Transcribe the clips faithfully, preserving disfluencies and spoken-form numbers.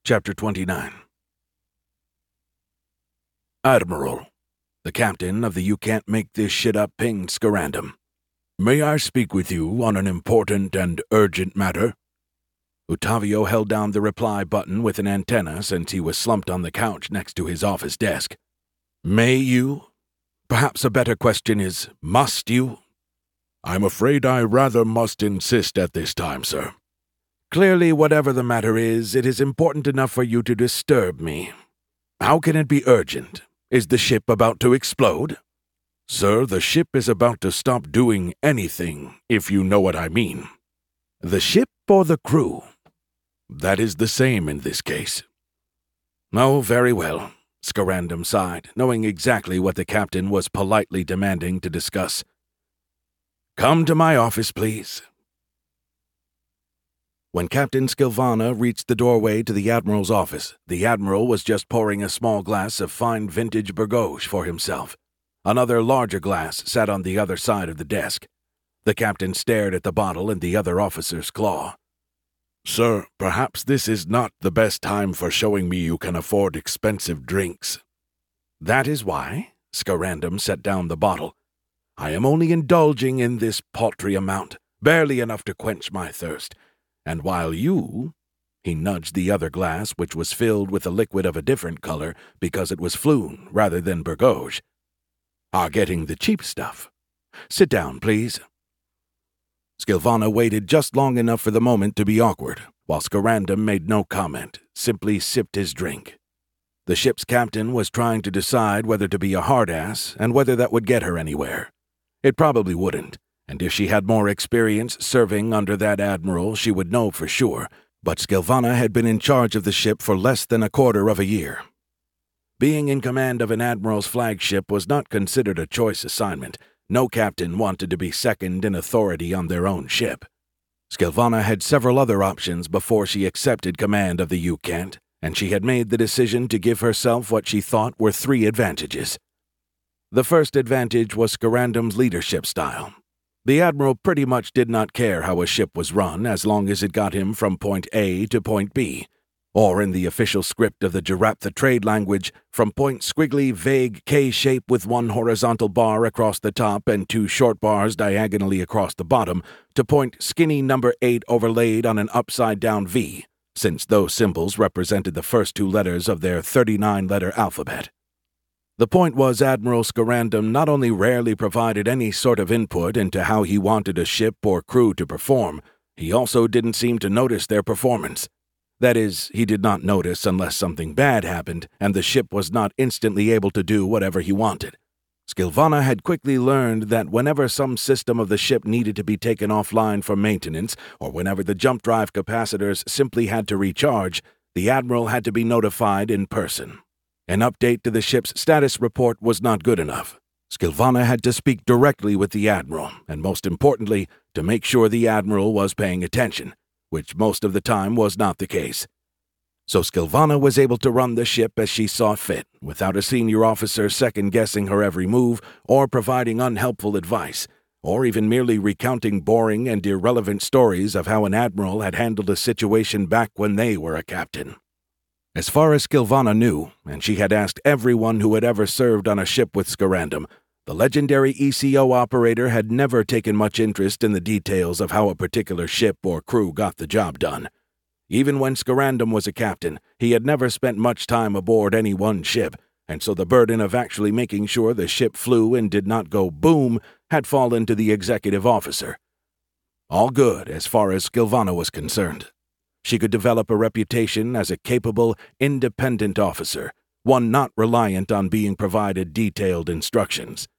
Chapter twenty-nine. Admiral, the captain of the You Can't Make This Shit Up pinged Scarandum. May I speak with you on an important and urgent matter? Ottavio held down the reply button with an antenna since he was slumped on the couch next to his office desk. May you? Perhaps a better question is, must you? I'm afraid I rather must insist at this time, sir. Clearly, whatever the matter is, it is important enough for you to disturb me. How can it be urgent? Is the ship about to explode? Sir, the ship is about to stop doing anything, if you know what I mean. The ship or the crew? That is the same in this case. Oh, very well, Scarandum sighed, knowing exactly what the captain was politely demanding to discuss. Come to my office, please. When Captain Skilvana reached the doorway to the Admiral's office, the Admiral was just pouring a small glass of fine vintage Bourgogne for himself. Another larger glass sat on the other side of the desk. The captain stared at the bottle in the other officer's claw. Sir, perhaps this is not the best time for showing me you can afford expensive drinks. That is why, Scarandum set down the bottle. I am only indulging in this paltry amount, barely enough to quench my thirst. And while you, he nudged the other glass, which was filled with a liquid of a different color because it was Flune rather than Bourgogne, are getting the cheap stuff. Sit down, please. Skilvana waited just long enough for the moment to be awkward, while Scarandum made no comment, simply sipped his drink. The ship's captain was trying to decide whether to be a hard-ass and whether that would get her anywhere. It probably wouldn't. And if she had more experience serving under that admiral, she would know for sure, but Skilvana had been in charge of the ship for less than a quarter of a year. Being in command of an admiral's flagship was not considered a choice assignment. No captain wanted to be second in authority on their own ship. Skilvana had several other options before she accepted command of the You Can't, and she had made the decision to give herself what she thought were three advantages. The first advantage was Scarandum's leadership style. The Admiral pretty much did not care how a ship was run as long as it got him from point A to point B, or in the official script of the Jaraptha trade language, from point squiggly vague K-shape with one horizontal bar across the top and two short bars diagonally across the bottom, to point skinny number eight overlaid on an upside-down V, since those symbols represented the first two letters of their thirty-nine letter alphabet. The point was Admiral Scarandum not only rarely provided any sort of input into how he wanted a ship or crew to perform, he also didn't seem to notice their performance. That is, he did not notice unless something bad happened and the ship was not instantly able to do whatever he wanted. Skilvana had quickly learned that whenever some system of the ship needed to be taken offline for maintenance, or whenever the jump drive capacitors simply had to recharge, the Admiral had to be notified in person. An update to the ship's status report was not good enough. Skilvana had to speak directly with the Admiral, and most importantly, to make sure the Admiral was paying attention, which most of the time was not the case. So Skilvana was able to run the ship as she saw fit, without a senior officer second-guessing her every move or providing unhelpful advice, or even merely recounting boring and irrelevant stories of how an Admiral had handled a situation back when they were a captain. As far as Skilvana knew, and she had asked everyone who had ever served on a ship with Scarandum, the legendary E C O operator had never taken much interest in the details of how a particular ship or crew got the job done. Even when Scarandum was a captain, he had never spent much time aboard any one ship, and so the burden of actually making sure the ship flew and did not go boom had fallen to the executive officer. All good as far as Skilvana was concerned. She could develop a reputation as a capable, independent officer, one not reliant on being provided detailed instructions.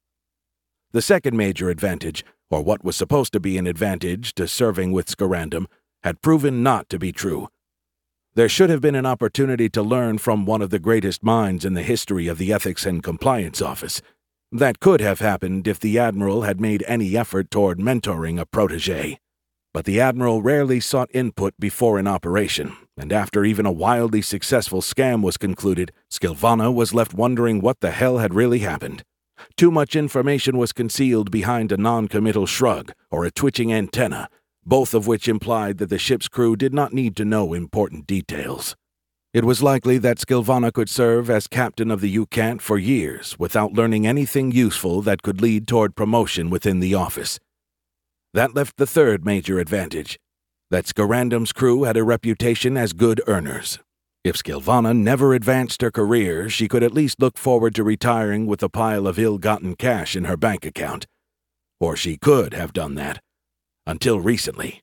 The second major advantage, or what was supposed to be an advantage to serving with Scarandum, had proven not to be true. There should have been an opportunity to learn from one of the greatest minds in the history of the Ethics and Compliance Office. That could have happened if the Admiral had made any effort toward mentoring a protégé. But the Admiral rarely sought input before an operation, and after even a wildly successful scam was concluded, Skilvana was left wondering what the hell had really happened. Too much information was concealed behind a non-committal shrug or a twitching antenna, both of which implied that the ship's crew did not need to know important details. It was likely that Skilvana could serve as captain of the Ucant for years without learning anything useful that could lead toward promotion within the office. That left the third major advantage, that Scarandum's crew had a reputation as good earners. If Skilvana never advanced her career, she could at least look forward to retiring with a pile of ill-gotten cash in her bank account. Or she could have done that. Until recently.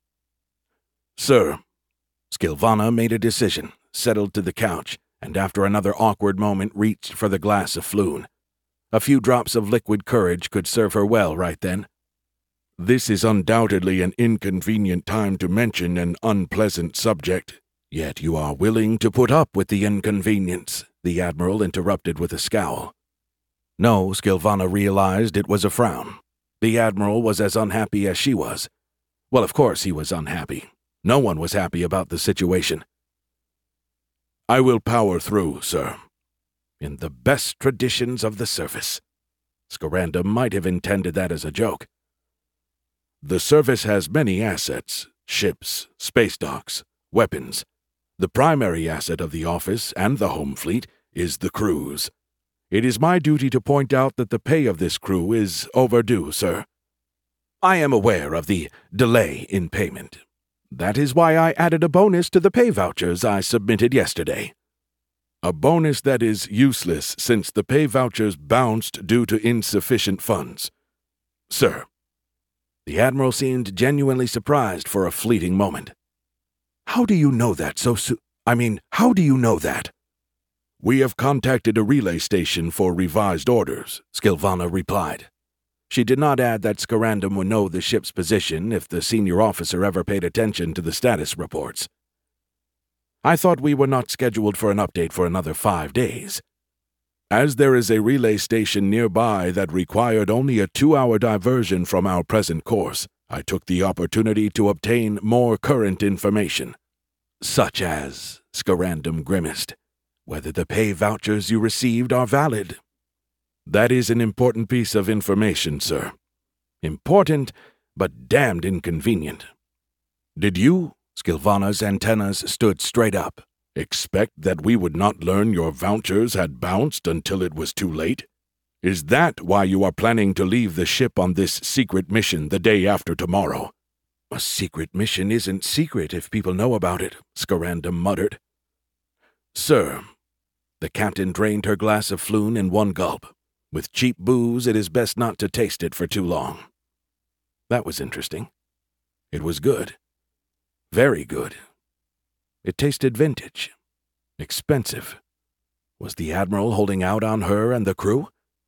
"Sir," Skilvana made a decision, settled to the couch, and after another awkward moment reached for the glass of Floon. A few drops of liquid courage could serve her well right then. "This is undoubtedly an inconvenient time to mention an unpleasant subject. Yet you are willing to put up with the inconvenience," the Admiral interrupted with a scowl. No, Skilvana realized it was a frown. The Admiral was as unhappy as she was. Well, of course he was unhappy. No one was happy about the situation. "I will power through, sir." In the best traditions of the service. Scarandum might have intended that as a joke. "The service has many assets, ships, space docks, weapons. The primary asset of the office and the home fleet is the crews. It is my duty to point out that the pay of this crew is overdue, sir." "I am aware of the delay in payment. That is why I added a bonus to the pay vouchers I submitted yesterday." "A bonus that is useless since the pay vouchers bounced due to insufficient funds. Sir." The Admiral seemed genuinely surprised for a fleeting moment. "How do you know that so soon? I mean, how do you know that?" "We have contacted a relay station for revised orders," Skilvana replied. She did not add that Scarandum would know the ship's position if the senior officer ever paid attention to the status reports. "I thought we were not scheduled for an update for another five days. As there is a relay station nearby that required only a two-hour diversion from our present course, I took the opportunity to obtain more current information." "Such as," Scarandum grimaced, "whether the pay vouchers you received are valid." "That is an important piece of information, sir. Important, but damned inconvenient." "Did you?" Skilvana's antennas stood straight up. "Expect that we would not learn your vouchers had bounced until it was too late? Is that why you are planning to leave the ship on this secret mission the day after tomorrow?" "A secret mission isn't secret if people know about it," Scarandum muttered. "Sir," the captain drained her glass of Floon in one gulp. With cheap booze, it is best not to taste it for too long. That was interesting. It was good. Very good. It tasted vintage. Expensive. Was the Admiral holding out on her and the crew?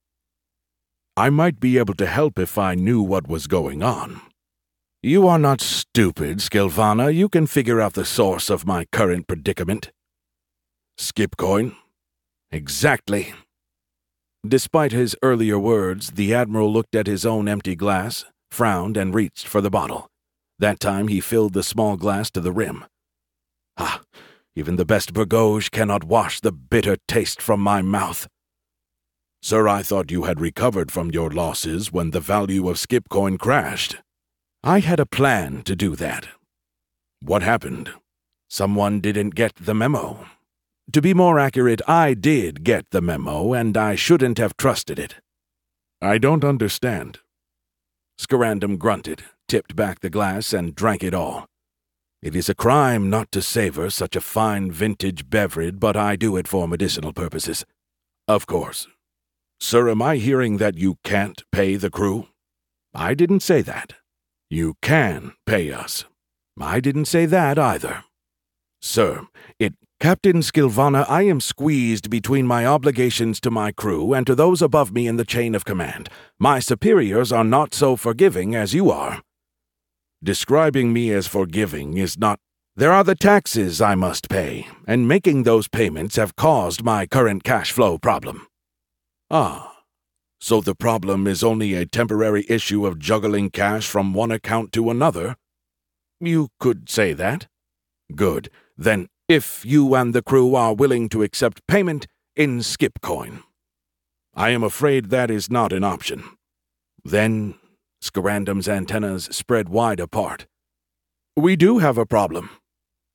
"I might be able to help if I knew what was going on." "You are not stupid, Skilvana. You can figure out the source of my current predicament." "Skipcoin?" "Exactly." Despite his earlier words, the Admiral looked at his own empty glass, frowned, and reached for the bottle. That time he filled the small glass to the rim. "Ah, even the best Burgauge cannot wash the bitter taste from my mouth." "Sir, I thought you had recovered from your losses when the value of Skipcoin crashed." "I had a plan to do that." "What happened?" "Someone didn't get the memo. To be more accurate, I did get the memo, and I shouldn't have trusted it." "I don't understand." Scarandum grunted, tipped back the glass, and drank it all. "It is a crime not to savor such a fine vintage beverage, but I do it for medicinal purposes." "Of course. Sir, am I hearing that you can't pay the crew?" "I didn't say that." "You can pay us." "I didn't say that either." "Sir, it—" "Captain Skilvana, I am squeezed between my obligations to my crew and to those above me in the chain of command. My superiors are not so forgiving as you are." "Describing me as forgiving is not—" "There are the taxes I must pay, and making those payments have caused my current cash flow problem." "Ah. So the problem is only a temporary issue of juggling cash from one account to another?" "You could say that." "Good. Then, if you and the crew are willing to accept payment in Skipcoin." "I am afraid that is not an option." "Then," Scarandum's antennas spread wide apart, "we do have a problem."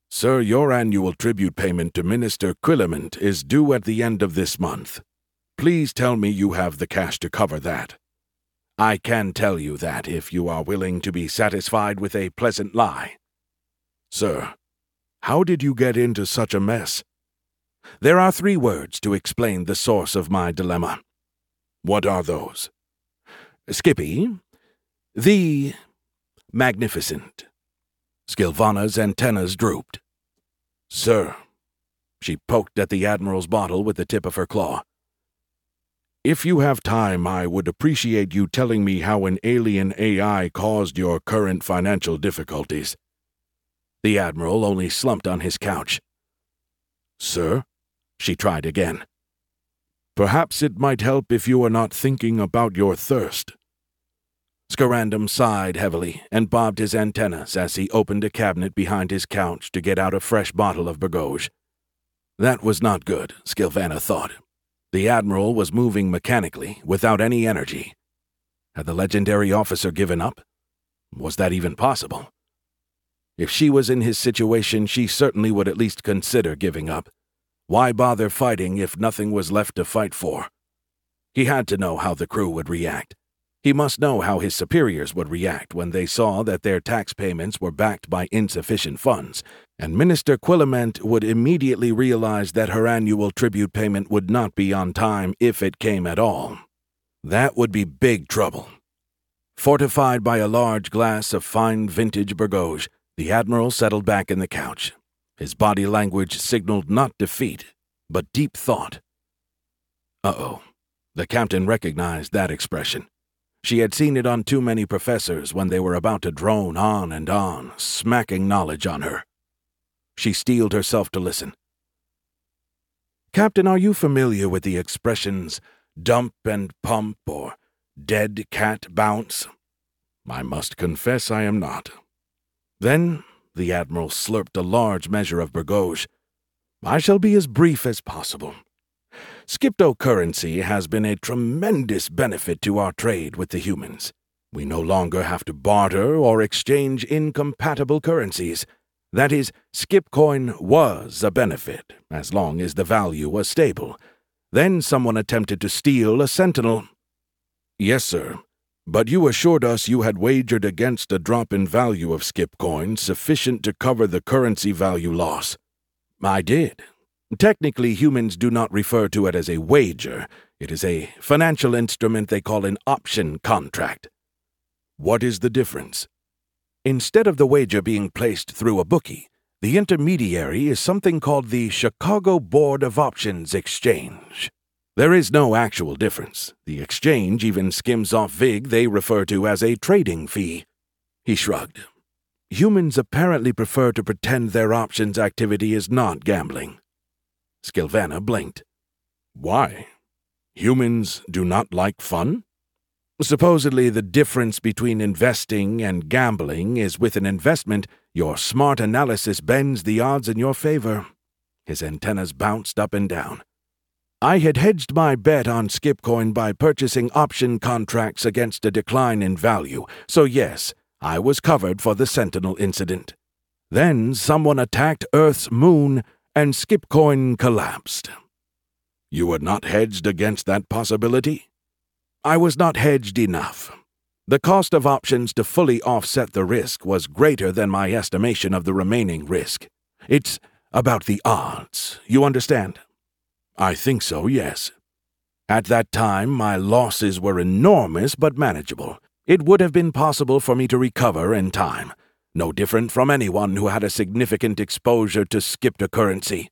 Sir, your annual tribute payment to Minister Quillement is due at the end of this month. Please tell me you have the cash to cover that. I can tell you that if you are willing to be satisfied with a pleasant lie. Sir, how did you get into such a mess? There are three words to explain the source of my dilemma. What are those? Skippy, the magnificent. Skilvana's antennas drooped. Sir, she poked at the Admiral's bottle with the tip of her claw. If you have time, I would appreciate you telling me how an alien A I caused your current financial difficulties. The Admiral only slumped on his couch. Sir, she tried again. Perhaps it might help if you are not thinking about your thirst. Scarandum sighed heavily and bobbed his antennas as he opened a cabinet behind his couch to get out a fresh bottle of Burgauge. That was not good, Skilvana thought. The Admiral was moving mechanically, without any energy. Had the legendary officer given up? Was that even possible? If she was in his situation, she certainly would at least consider giving up. Why bother fighting if nothing was left to fight for? He had to know how the crew would react. He must know how his superiors would react when they saw that their tax payments were backed by insufficient funds, and Minister Quillement would immediately realize that her annual tribute payment would not be on time if it came at all. That would be big trouble. Fortified by a large glass of fine vintage Burgauge, the Admiral settled back in the couch. His body language signaled not defeat, but deep thought. Uh-oh. The captain recognized that expression. She had seen it on too many professors when they were about to drone on and on, smacking knowledge on her. She steeled herself to listen. Captain, are you familiar with the expressions dump and pump or dead cat bounce? I must confess I am not. Then the Admiral slurped a large measure of Burgauge. I shall be as brief as possible. Skiptocurrency has been a tremendous benefit to our trade with the humans. We no longer have to barter or exchange incompatible currencies. That is, Skipcoin was a benefit, as long as the value was stable. Then someone attempted to steal a Sentinel. Yes, sir, but you assured us you had wagered against a drop in value of Skipcoin sufficient to cover the currency value loss. I did. Technically, humans do not refer to it as a wager. It is a financial instrument they call an option contract. What is the difference? Instead of the wager being placed through a bookie, the intermediary is something called the Chicago Board of Options Exchange. There is no actual difference. The exchange even skims off vig they refer to as a trading fee. He shrugged. Humans apparently prefer to pretend their options activity is not gambling. Skilvana blinked. Why? Humans do not like fun? Supposedly the difference between investing and gambling is with an investment, your smart analysis bends the odds in your favor. His antennas bounced up and down. I had hedged my bet on Skipcoin by purchasing option contracts against a decline in value, so yes, I was covered for the Sentinel incident. Then someone attacked Earth's moon, and Skipcoin collapsed. You were not hedged against that possibility? I was not hedged enough. The cost of options to fully offset the risk was greater than my estimation of the remaining risk. It's about the odds, you understand? I think so, yes. At that time, my losses were enormous but manageable. It would have been possible for me to recover in time. No different from anyone who had a significant exposure to Skiptocurrency.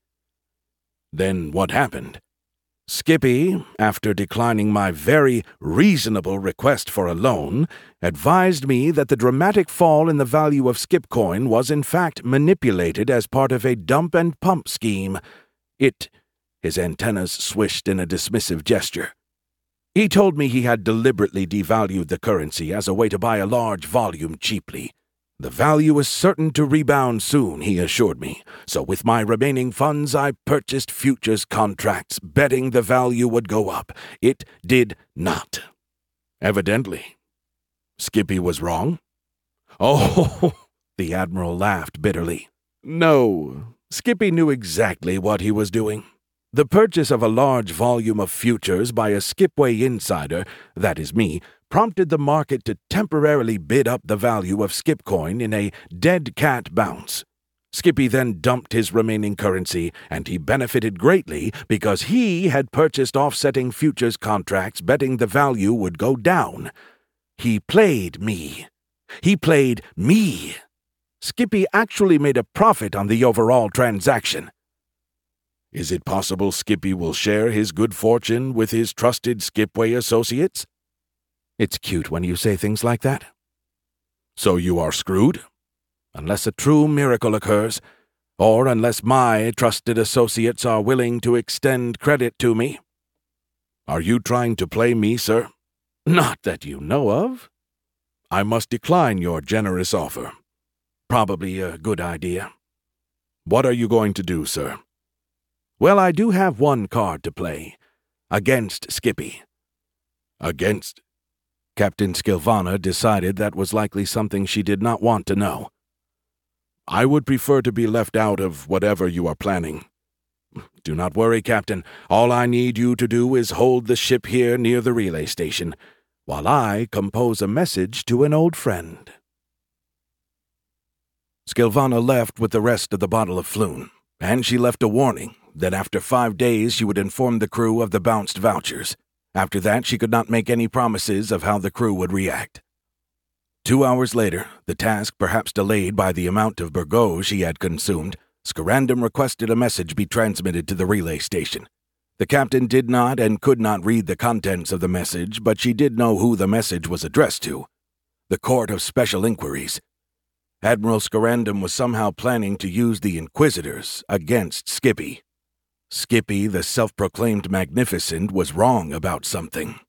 Then what happened? Skippy, after declining my very reasonable request for a loan, advised me that the dramatic fall in the value of Skipcoin was in fact manipulated as part of a dump and pump scheme. It... His antennas swished in a dismissive gesture. He told me he had deliberately devalued the currency as a way to buy a large volume cheaply. The value is certain to rebound soon, he assured me, so with my remaining funds I purchased futures contracts, betting the value would go up. It did not. Evidently. Skippy was wrong? Oh, the Admiral laughed bitterly. No, Skippy knew exactly what he was doing. The purchase of a large volume of futures by a Skipway insider, that is me, prompted the market to temporarily bid up the value of Skipcoin in a dead cat bounce. Skippy then dumped his remaining currency, and he benefited greatly because he had purchased offsetting futures contracts betting the value would go down. He played me. He played me. Skippy actually made a profit on the overall transaction. Is it possible Skippy will share his good fortune with his trusted Skipway associates? It's cute when you say things like that. So you are screwed? Unless a true miracle occurs, or unless my trusted associates are willing to extend credit to me. Are you trying to play me, sir? Not that you know of. I must decline your generous offer. Probably a good idea. What are you going to do, sir? Well, I do have one card to play. Against Skippy. Against? Captain Skilvana decided that was likely something she did not want to know. I would prefer to be left out of whatever you are planning. Do not worry, Captain. All I need you to do is hold the ship here near the relay station, while I compose a message to an old friend. Skilvana left with the rest of the bottle of Floon, and she left a warning that after five days she would inform the crew of the bounced vouchers. After that, she could not make any promises of how the crew would react. Two hours later, the task perhaps delayed by the amount of Burgos he had consumed, Scarandum requested a message be transmitted to the relay station. The captain did not and could not read the contents of the message, but she did know who the message was addressed to. The Court of Special Inquiries. Admiral Scarandum was somehow planning to use the Inquisitors against Skippy. Skippy, the self-proclaimed magnificent, was wrong about something.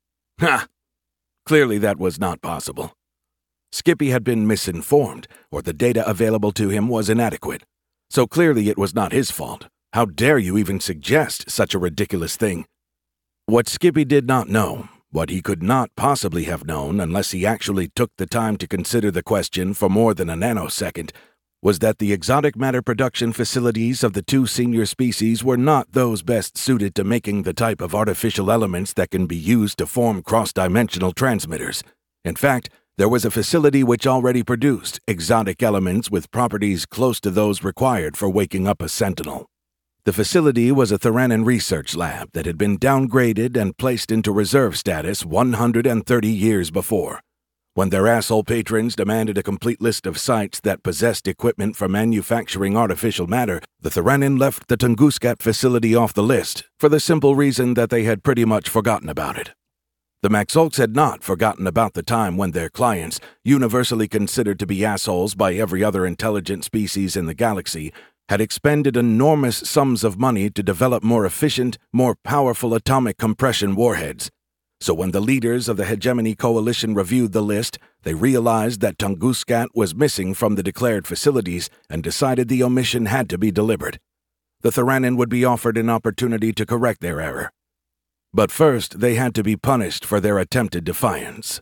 Ha! Clearly that was not possible. Skippy had been misinformed, or the data available to him was inadequate. So clearly it was not his fault. How dare you even suggest such a ridiculous thing? What Skippy did not know, what he could not possibly have known unless he actually took the time to consider the question for more than a nanosecond, was that the exotic matter production facilities of the two senior species were not those best suited to making the type of artificial elements that can be used to form cross-dimensional transmitters. In fact, there was a facility which already produced exotic elements with properties close to those required for waking up a sentinel. The facility was a Theranin research lab that had been downgraded and placed into reserve status one hundred thirty years before. When their asshole patrons demanded a complete list of sites that possessed equipment for manufacturing artificial matter, the Theranin left the Tunguskat facility off the list for the simple reason that they had pretty much forgotten about it. The Maxolks had not forgotten about the time when their clients, universally considered to be assholes by every other intelligent species in the galaxy, had expended enormous sums of money to develop more efficient, more powerful atomic compression warheads. So when the leaders of the Hegemony Coalition reviewed the list, they realized that Tunguskat was missing from the declared facilities and decided the omission had to be deliberate. The Theranin would be offered an opportunity to correct their error. But first, they had to be punished for their attempted defiance.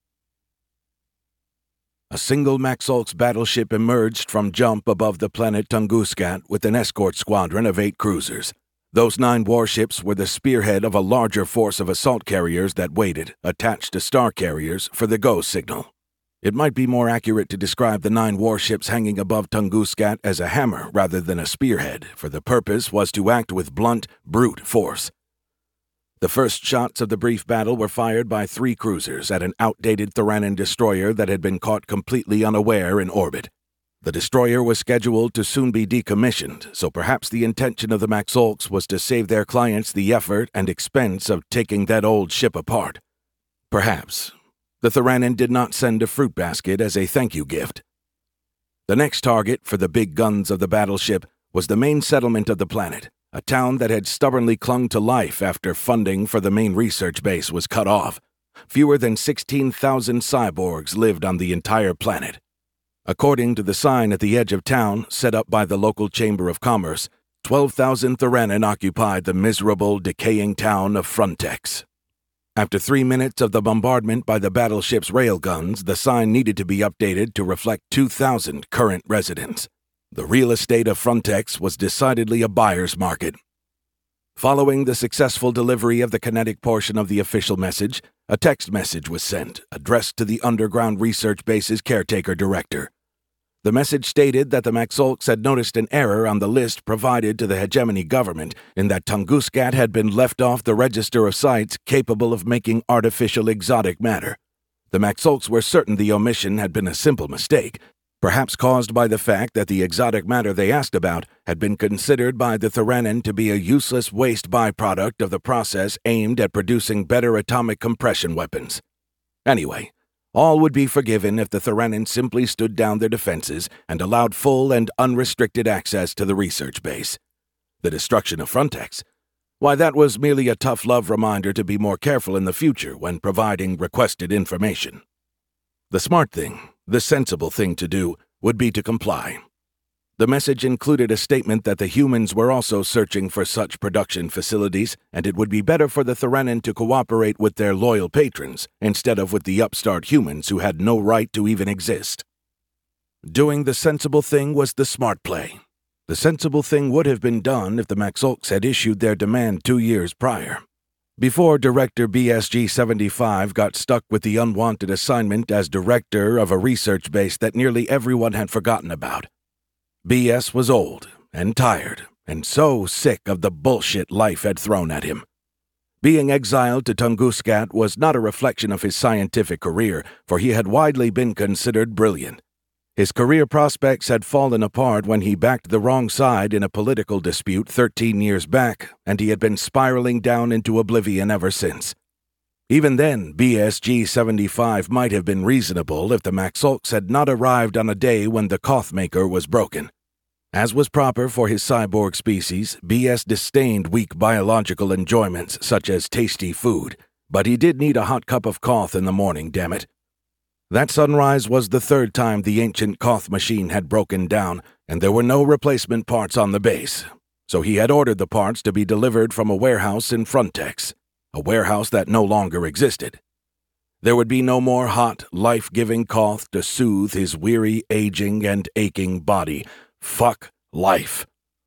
A single Maxolks battleship emerged from jump above the planet Tunguskat with an escort squadron of eight cruisers. Those nine warships were the spearhead of a larger force of assault carriers that waited, attached to star carriers, for the go signal. It might be more accurate to describe the nine warships hanging above Tunguskat as a hammer rather than a spearhead, for the purpose was to act with blunt, brute force. The first shots of the brief battle were fired by three cruisers at an outdated Theranin destroyer that had been caught completely unaware in orbit. The destroyer was scheduled to soon be decommissioned, so perhaps the intention of the Maxolks was to save their clients the effort and expense of taking that old ship apart. Perhaps. The Theranin did not send a fruit basket as a thank you gift. The next target for the big guns of the battleship was the main settlement of the planet, a town that had stubbornly clung to life after funding for the main research base was cut off. Fewer than sixteen thousand cyborgs lived on the entire planet. According to the sign at the edge of town, set up by the local Chamber of Commerce, twelve thousand Theranin occupied the miserable, decaying town of Frontex. After three minutes of the bombardment by the battleship's railguns, the sign needed to be updated to reflect two thousand current residents. The real estate of Frontex was decidedly a buyer's market. Following the successful delivery of the kinetic portion of the official message, a text message was sent, addressed to the underground research base's caretaker director. The message stated that the Maxolks had noticed an error on the list provided to the hegemony government in that Tunguska had been left off the register of sites capable of making artificial exotic matter. The Maxolks were certain the omission had been a simple mistake, perhaps caused by the fact that the exotic matter they asked about had been considered by the Theranen to be a useless waste byproduct of the process aimed at producing better atomic compression weapons. Anyway, all would be forgiven if the Theranen simply stood down their defenses and allowed full and unrestricted access to the research base. The destruction of Frontex? Why, that was merely a tough love reminder to be more careful in the future when providing requested information. The smart thing, the sensible thing to do, would be to comply. The message included a statement that the humans were also searching for such production facilities, and it would be better for the Theranen to cooperate with their loyal patrons instead of with the upstart humans who had no right to even exist. Doing the sensible thing was the smart play. The sensible thing would have been done if the Maxolks had issued their demand two years prior. Before Director B S G seventy-five got stuck with the unwanted assignment as director of a research base that nearly everyone had forgotten about. B S was old and tired and so sick of the bullshit life had thrown at him. Being exiled to Tunguska was not a reflection of his scientific career, for he had widely been considered brilliant. His career prospects had fallen apart when he backed the wrong side in a political dispute thirteen years back, and he had been spiraling down into oblivion ever since. Even then, B S G seventy-five might have been reasonable if the Maxolks had not arrived on a day when the Kothmaker was broken. As was proper for his cyborg species, B S disdained weak biological enjoyments such as tasty food, but he did need a hot cup of Koth in the morning, damn it. That sunrise was the third time the ancient Koth machine had broken down, and there were no replacement parts on the base, so he had ordered the parts to be delivered from a warehouse in Frontex, a warehouse that no longer existed. There would be no more hot, life-giving Koth to soothe his weary, aging, and aching body. Fuck life.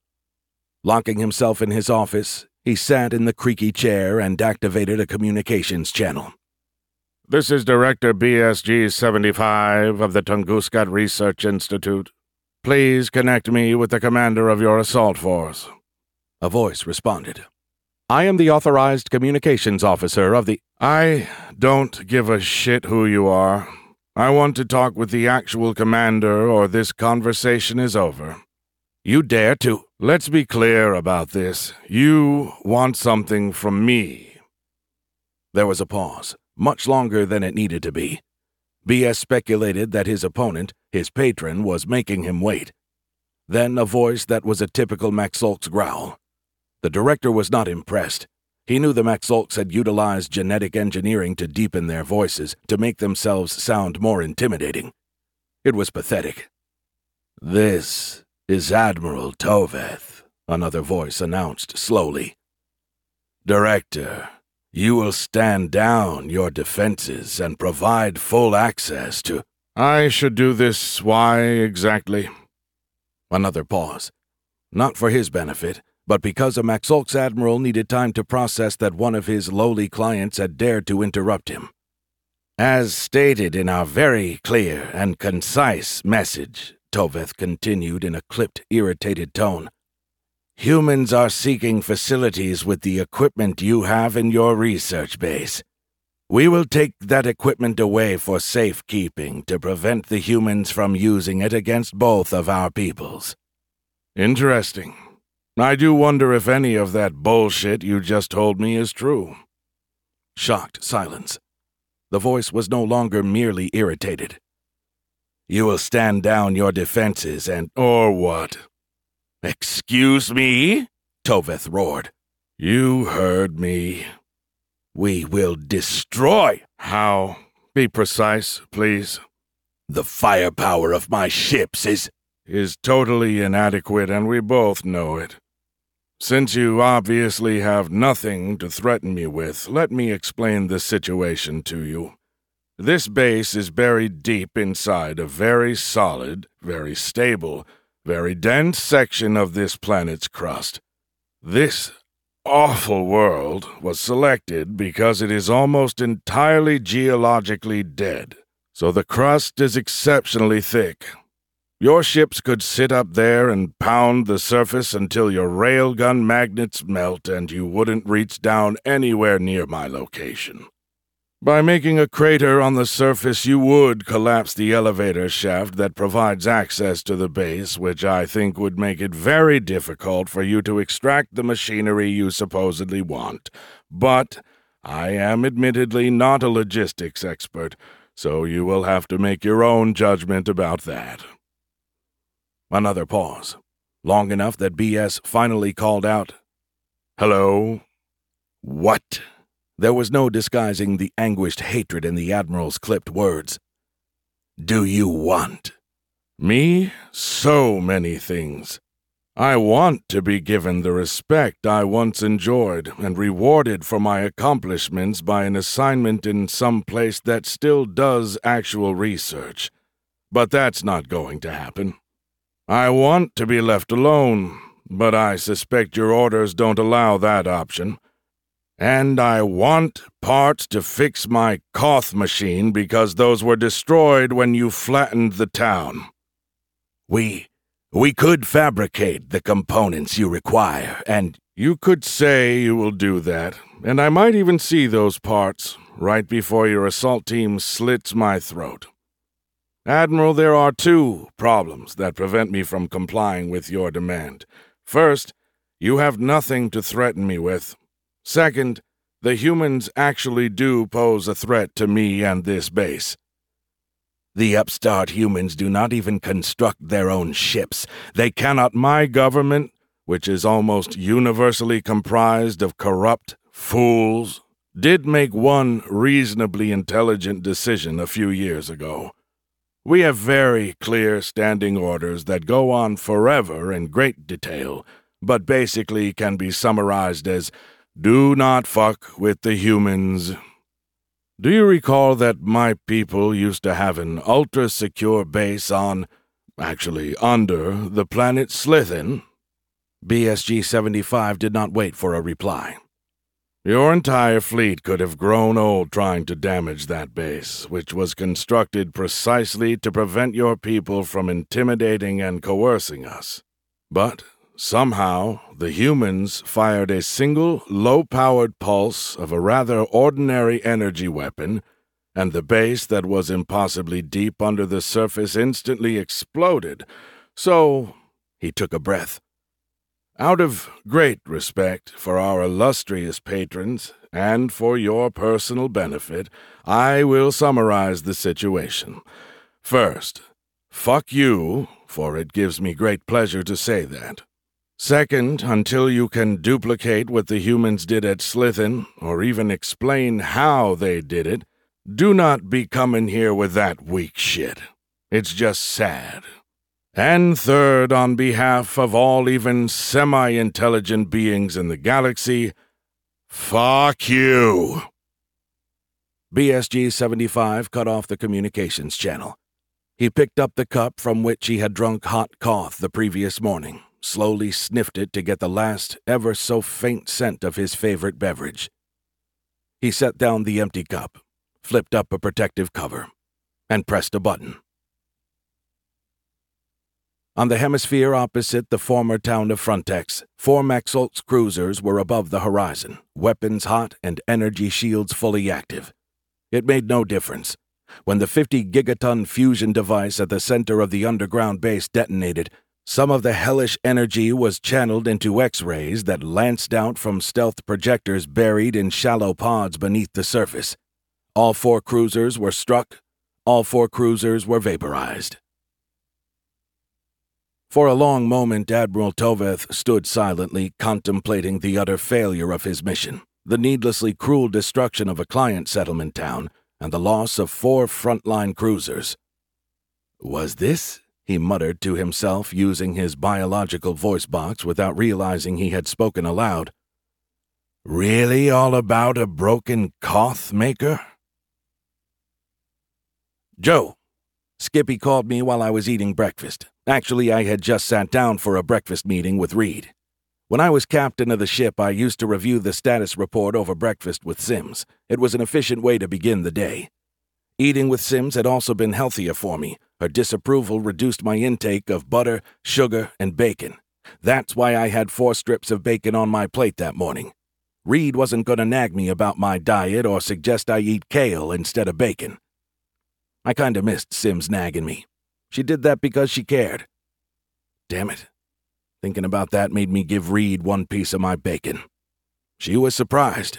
Locking himself in his office, he sat in the creaky chair and activated a communications channel. This is Director B S G seventy-five of the Tunguska Research Institute. Please connect me with the commander of your assault force. A voice responded. I am the authorized communications officer of the... I don't give a shit who you are. I want to talk with the actual commander or this conversation is over. You dare to... Let's be clear about this. You want something from me. There was a pause, much longer than it needed to be. B S speculated that his opponent, his patron, was making him wait. Then a voice that was a typical Maxolks growl. The director was not impressed. He knew the Maxolks had utilized genetic engineering to deepen their voices, to make themselves sound more intimidating. It was pathetic. This is Admiral Toveth, another voice announced slowly. Director, you will stand down your defenses and provide full access to... I should do this. Why exactly? Another pause. Not for his benefit, but because a Maxolks admiral needed time to process that one of his lowly clients had dared to interrupt him. As stated in our very clear and concise message, Toveth continued in a clipped, irritated tone, humans are seeking facilities with the equipment you have in your research base. We will take that equipment away for safekeeping to prevent the humans from using it against both of our peoples. Interesting. I do wonder if any of that bullshit you just told me is true. Shocked silence. The voice was no longer merely irritated. You will stand down your defenses and... Or what? Excuse me? Toveth roared. You heard me. We will destroy... How? Be precise, please. The firepower of my ships is... Is totally inadequate, and we both know it. Since you obviously have nothing to threaten me with, let me explain the situation to you. This base is buried deep inside a very solid, very stable, very dense section of this planet's crust. This awful world was selected because it is almost entirely geologically dead, so the crust is exceptionally thick. Your ships could sit up there and pound the surface until your railgun magnets melt and you wouldn't reach down anywhere near my location. By making a crater on the surface, you would collapse the elevator shaft that provides access to the base, which I think would make it very difficult for you to extract the machinery you supposedly want. But I am admittedly not a logistics expert, so you will have to make your own judgment about that. Another pause, long enough that B S finally called out, "Hello? What?" There was no disguising the anguished hatred in the Admiral's clipped words. "Do you want?" Me? So many things. I want to be given the respect I once enjoyed and rewarded for my accomplishments by an assignment in some place that still does actual research. But that's not going to happen. I want to be left alone, but I suspect your orders don't allow that option. And I want parts to fix my Koth machine because those were destroyed when you flattened the town. We... we could fabricate the components you require, and... You could say you will do that, and I might even see those parts right before your assault team slits my throat. Admiral, there are two problems that prevent me from complying with your demand. First, you have nothing to threaten me with. Second, the humans actually do pose a threat to me and this base. The upstart humans do not even construct their own ships. They cannot... My government, which is almost universally comprised of corrupt fools, did make one reasonably intelligent decision a few years ago. We have very clear standing orders that go on forever in great detail, but basically can be summarized as, "Do not fuck with the humans." Do you recall that my people used to have an ultra-secure base on, actually under, the planet Slithin? B S G seventy-five did not wait for a reply. Your entire fleet could have grown old trying to damage that base, which was constructed precisely to prevent your people from intimidating and coercing us. But somehow, the humans fired a single, low-powered pulse of a rather ordinary energy weapon, and the base that was impossibly deep under the surface instantly exploded. So, he took a breath. Out of great respect for our illustrious patrons, and for your personal benefit, I will summarize the situation. First, fuck you, for it gives me great pleasure to say that. Second, until you can duplicate what the humans did at Slithin, or even explain how they did it, do not be coming here with that weak shit. It's just sad. And third, on behalf of all even semi-intelligent beings in the galaxy, fuck you. B S G seventy-five cut off the communications channel. He picked up the cup from which he had drunk hot Koth the previous morning, slowly sniffed it to get the last, ever so faint scent of his favorite beverage. He set down the empty cup, flipped up a protective cover, and pressed a button. On the hemisphere opposite the former town of Frontex, four Maxoltz cruisers were above the horizon, weapons hot and energy shields fully active. It made no difference. When the fifty-gigaton fusion device at the center of the underground base detonated, some of the hellish energy was channeled into X-rays that lanced out from stealth projectors buried in shallow pods beneath the surface. All four cruisers were struck. All four cruisers were vaporized. For a long moment, Admiral Toveth stood silently contemplating the utter failure of his mission, the needlessly cruel destruction of a client settlement town, and the loss of four frontline cruisers. Was this, he muttered to himself using his biological voice box without realizing he had spoken aloud, really all about a broken Koth maker? Joe, Skippy called me while I was eating breakfast. Actually, I had just sat down for a breakfast meeting with Reed. When I was captain of the ship, I used to review the status report over breakfast with Sims. It was an efficient way to begin the day. Eating with Sims had also been healthier for me. Her disapproval reduced my intake of butter, sugar, and bacon. That's why I had four strips of bacon on my plate that morning. Reed wasn't going to nag me about my diet or suggest I eat kale instead of bacon. I kinda missed Sims nagging me. She did that because she cared. Damn it. Thinking about that made me give Reed one piece of my bacon. She was surprised.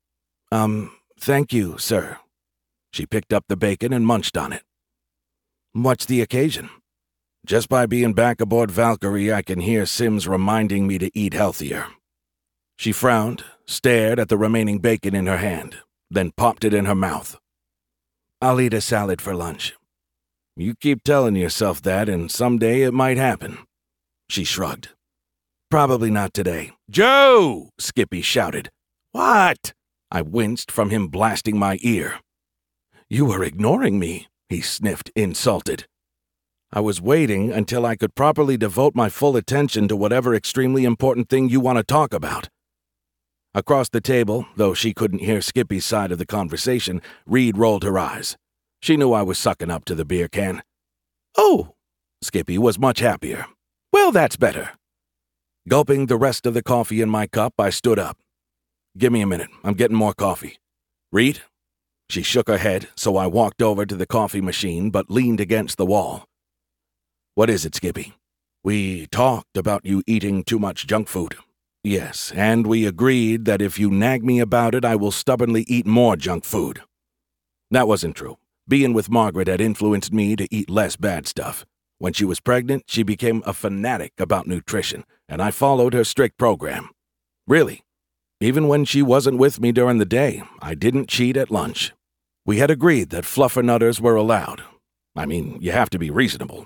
Um, thank you, sir. She picked up the bacon and munched on it. What's the occasion? Just by being back aboard Valkyrie, I can hear Sims reminding me to eat healthier. She frowned, stared at the remaining bacon in her hand, then popped it in her mouth. I'll eat a salad for lunch. You keep telling yourself that, and someday it might happen. She shrugged. Probably not today. Joe! Skippy shouted. What? I winced from him blasting my ear. You were ignoring me, he sniffed, insulted. I was waiting until I could properly devote my full attention to whatever extremely important thing you want to talk about. Across the table, though she couldn't hear Skippy's side of the conversation, Reed rolled her eyes. She knew I was sucking up to the beer can. Oh! Skippy was much happier. Well, that's better. Gulping the rest of the coffee in my cup, I stood up. Give me a minute. I'm getting more coffee. Reed? She shook her head, so I walked over to the coffee machine but leaned against the wall. What is it, Skippy? We talked about you eating too much junk food. Yes, and we agreed that if you nag me about it, I will stubbornly eat more junk food. That wasn't true. Being with Margaret had influenced me to eat less bad stuff. When she was pregnant, she became a fanatic about nutrition, and I followed her strict program. Really, even when she wasn't with me during the day, I didn't cheat at lunch. We had agreed that fluffernutters were allowed. I mean, you have to be reasonable.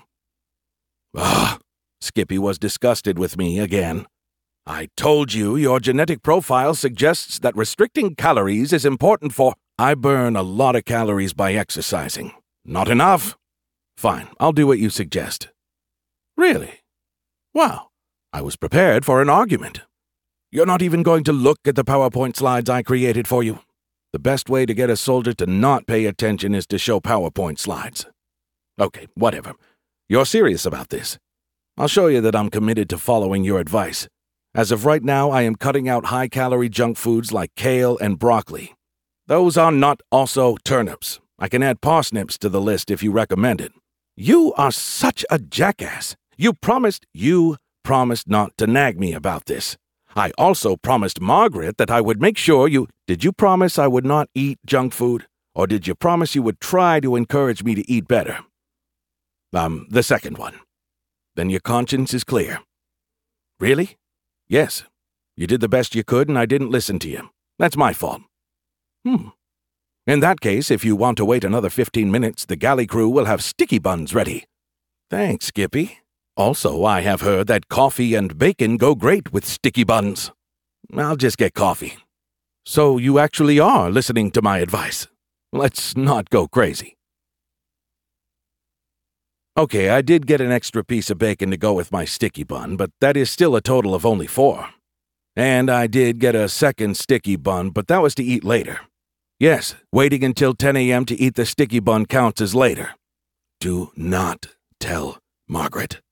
Ugh, Skippy was disgusted with me again. I told you your genetic profile suggests that restricting calories is important for... I burn a lot of calories by exercising. Not enough? Fine, I'll do what you suggest. Really? Wow, I was prepared for an argument. You're not even going to look at the PowerPoint slides I created for you. The best way to get a soldier to not pay attention is to show PowerPoint slides. Okay, whatever. You're serious about this. I'll show you that I'm committed to following your advice. As of right now, I am cutting out high-calorie junk foods like kale and broccoli. Those are not also turnips. I can add parsnips to the list if you recommend it. You are such a jackass. You promised, you promised not to nag me about this. I also promised Margaret that I would make sure you... Did you promise I would not eat junk food? Or did you promise you would try to encourage me to eat better? Um, the second one. Then your conscience is clear. Really? Yes. You did the best you could and I didn't listen to you. That's my fault. Hmm. In that case, if you want to wait another fifteen minutes, the galley crew will have sticky buns ready. Thanks, Skippy. Also, I have heard that coffee and bacon go great with sticky buns. I'll just get coffee. So you actually are listening to my advice. Let's not go crazy. Okay, I did get an extra piece of bacon to go with my sticky bun, but that is still a total of only four. And I did get a second sticky bun, but that was to eat later. Yes, waiting until ten a.m. to eat the sticky bun counts as later. Do not tell Margaret.